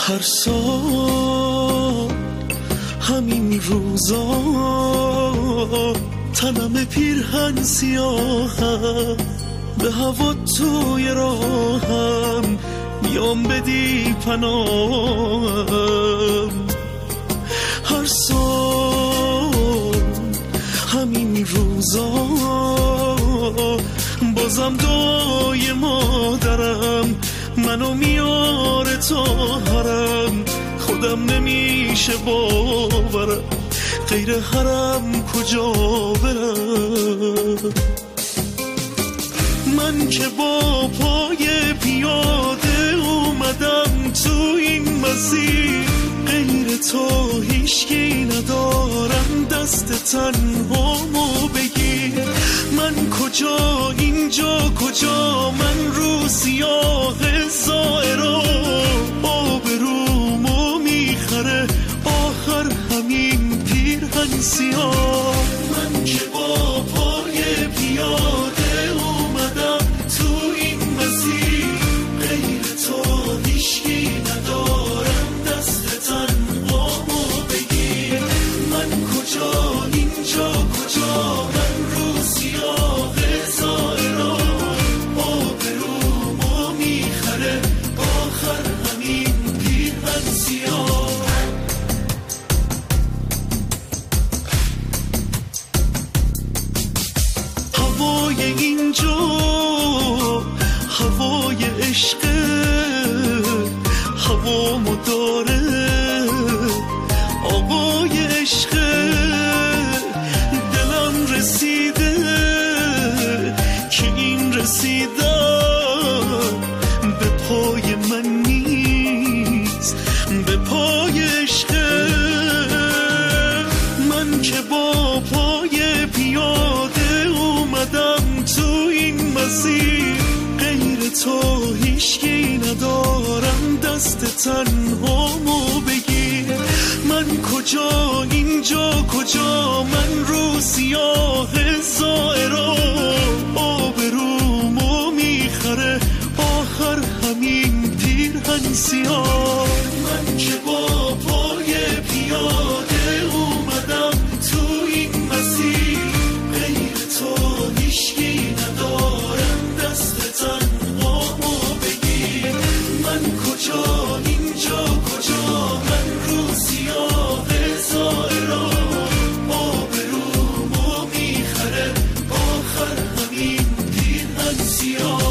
هر سال همین روزا تنم پیرهن سیاهم، به هوا توی راهم میام بدی پناهم. هر سال همین روزا بازم دعای مادرم منو میاره تا حرم، خودم نمیشه باورم غیر حرم کجا برم. من که با پای پیاده اومدم تو این مسیر، غیر تو هیچکی ندارم دست تنهامو بگیر. من کجا اینجا کجا، من رو سیاه زائرا آبرومو میخره آخر همین پیرهن سیاه. من که با پای پیاده اومدم تو این مسیر، غیر تو هیچکی ندارم دست تنهامو بگیر. من کجا اینجا کجا، من رو سیاه زائرا آبرومو میخره آخر همین پیرهن سیاه. هوای اینجا هوای عشقه، هوامو داره آقای عشقه. دلم رسیده که این رسیدن به پای من نیست، به پای عشقه. من که با پای پیاده اومدم تو این مسیر، غیر تو هیچکی ندارم دست تنهامو بگیر. من کجا اینجا کجا، من رو سیاه زائرا آبرومو میخره آخر همین پیرهن سیاه. من که با پای پیاده اومدم تو این مسیر، غیر تو هیچکی ندارم دست تنهامو بگیر. من کجا اینجا کجا، من رو سیاه زائرا آبرومو میخره آخر همین پیرهن سیاه.